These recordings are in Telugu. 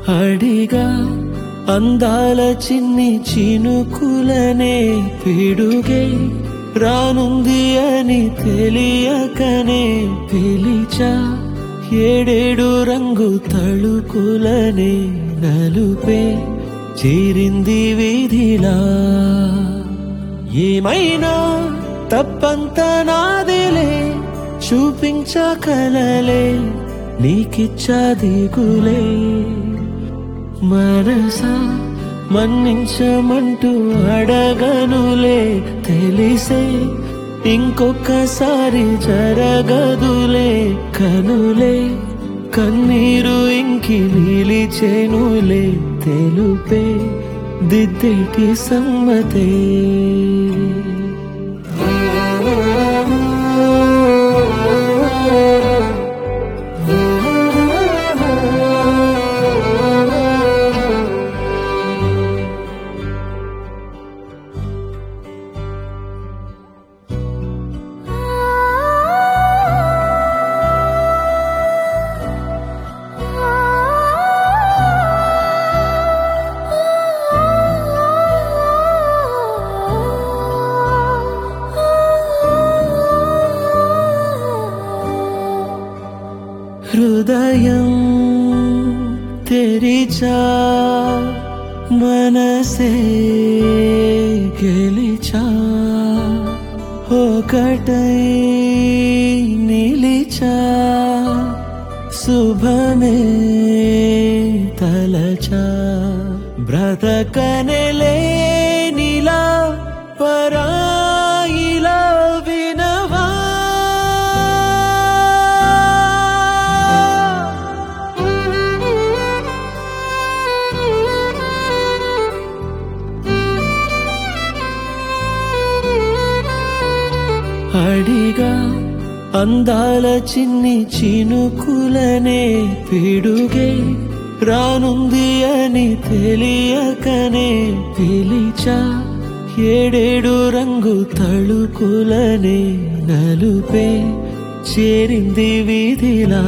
అడిగా అందాల చిన్ని చినుకులనే పిడుగే రానుంది అని తెలియకనే పిలిచా ఏడేడు రంగు తళుకులనే నలుపే చేరింది వీధిలా ఏమైనా తప్పంత నాదిలే చూపించకలలే నీకిచ్చా దిగులే మనసా మన్నించమంటూ అడగనులే తెలిసే ఇంకొకసారి జరగదులే కనులే కన్నీరు ఇంకి నిలిచేనులే తెలుపే దిద్దేటి సమ్మతే హృదయం తెరిచా మనసే గెలిచా ఒకటై నిలిచా శుభమే తలచా బ్రతకనెలే నీలా పరాయిలా వినవా అడిగా అందాల చిన్ని చినుకులనే పిడుగే రానుంది అని తెలియకనే పిలిచా ఏడేడు రంగు తళుకులనే నలుపే చేరింది వీధిలా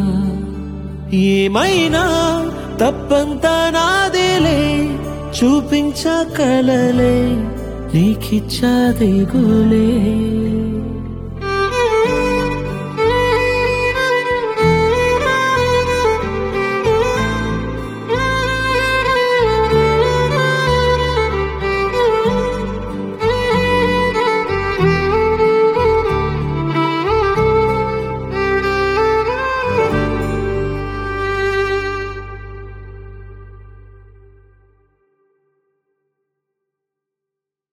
ఏమైనా తప్పంత నాదిలే చూపించకలలే నీకిచ్చా దిగులే